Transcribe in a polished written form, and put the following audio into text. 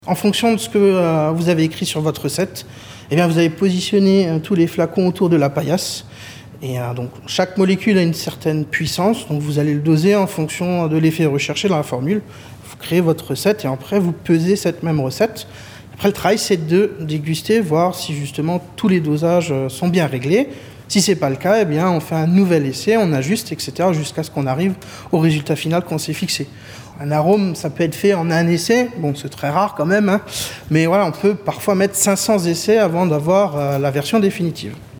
En fonction de ce que vous avez écrit sur votre recette, eh bien, vous avez positionné tous les flacons autour de la paillasse. Et donc, chaque molécule a une certaine puissance, donc vous allez le doser en fonction de l'effet recherché dans la formule. Vous créez votre recette et après, vous pesez cette même recette. Après, le travail, c'est de déguster, voir si justement tous les dosages sont bien réglés. Si ce n'est pas le cas, eh bien, on fait un nouvel essai, on ajuste, etc., jusqu'à ce qu'on arrive au résultat final qu'on s'est fixé. Un arôme, ça peut être fait en un essai, bon, c'est très rare quand même, hein, mais voilà, on peut parfois mettre 500 essais avant d'avoir la version définitive.